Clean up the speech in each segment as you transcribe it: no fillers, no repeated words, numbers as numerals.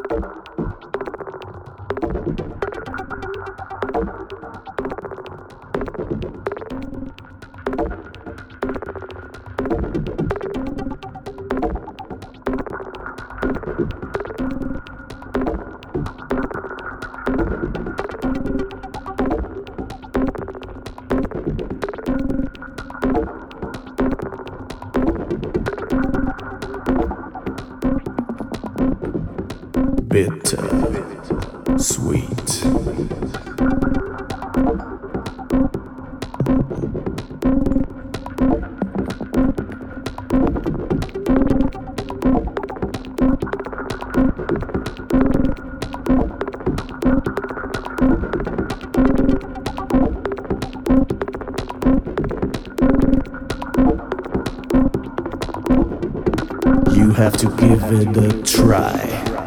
Bitter, sweet. You have to give it a try.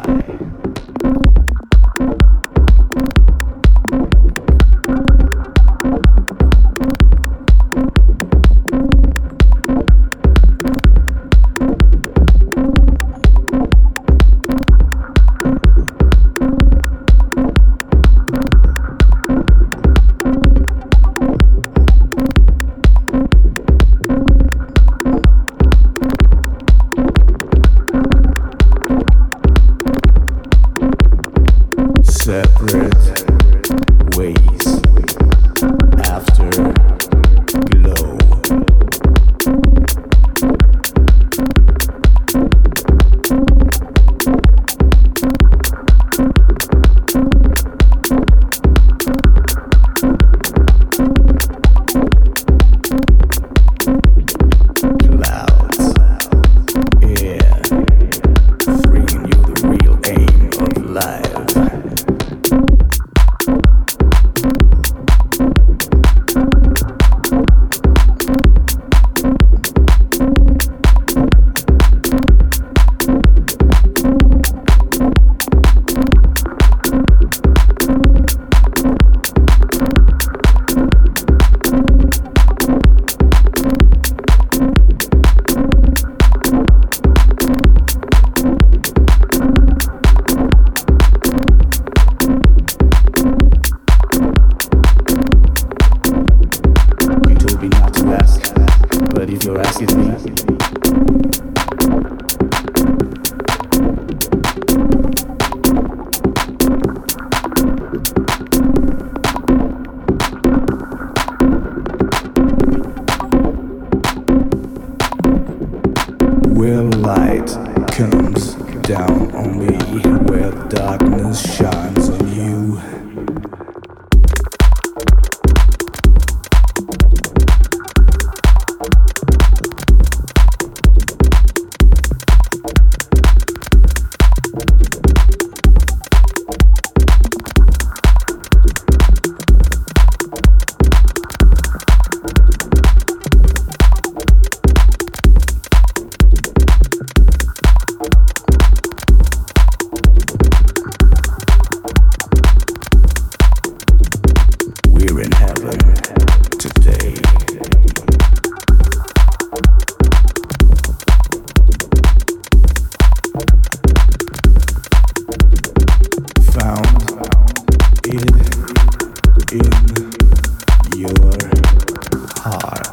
Separate ways after glow. Clouds, air, bringing you the real aim of life. But if you're asking me, where light comes down on me, where darkness shines on you. We're in heaven today. Found it in your heart.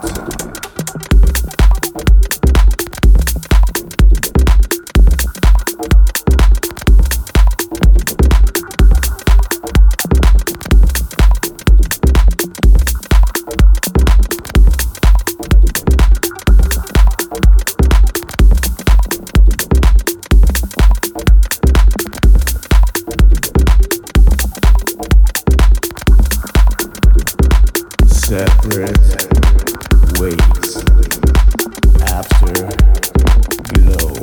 Separate ways after glow.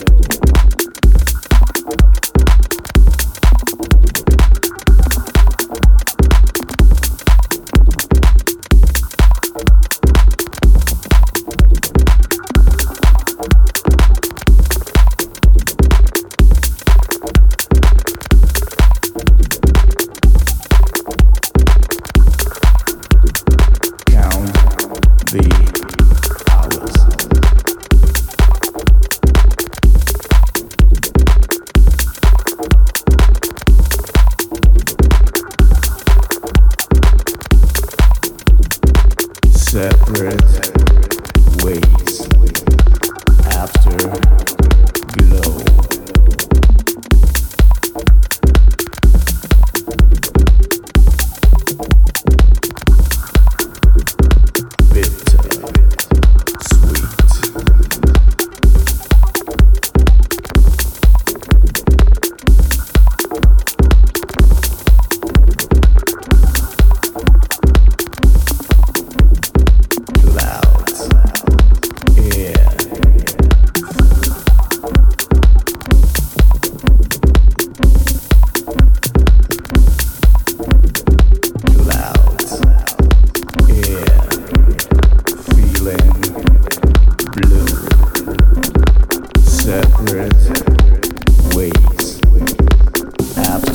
The hours.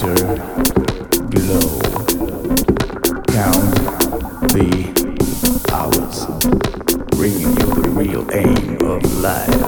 after glow. Count the hours, bringing you the real aim of life.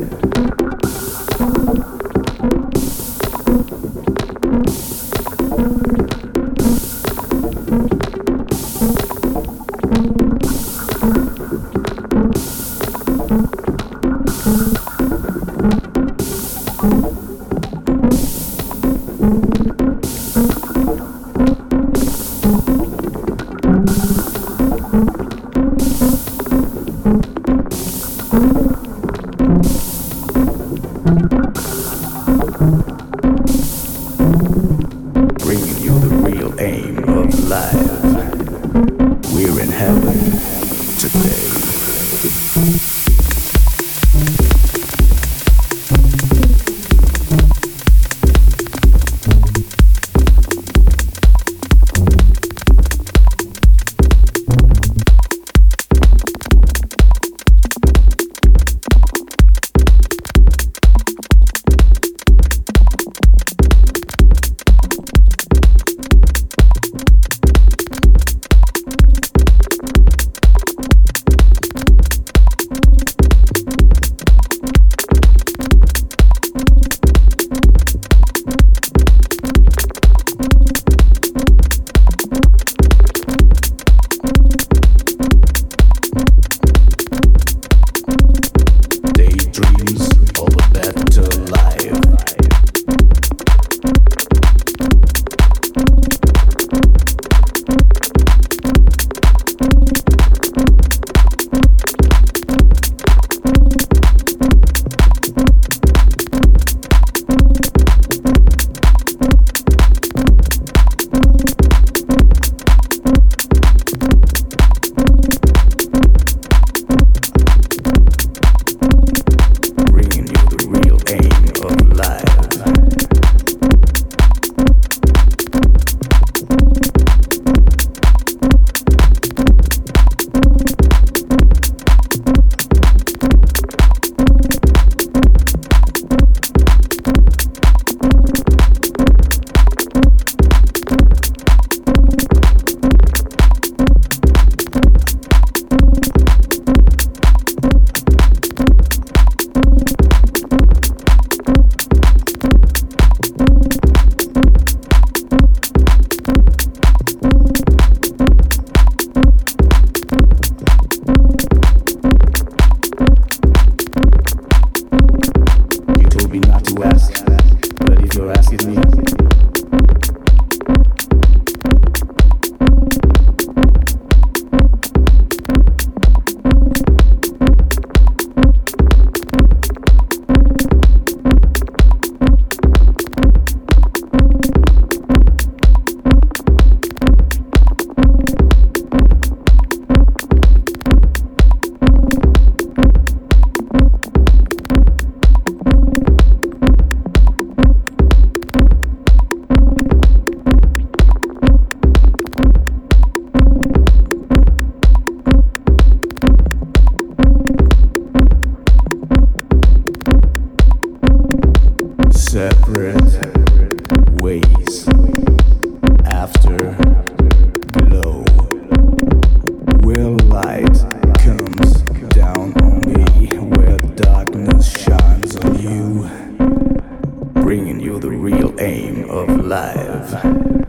Bringing you the real aim of life. We're in heaven today. Daydreams of a better life. Bringing you the real aim of life. You told me not to ask, but if you're asking me, separate ways after glow. Where light comes down on me, where darkness shines on you, bringing you the real aim of life.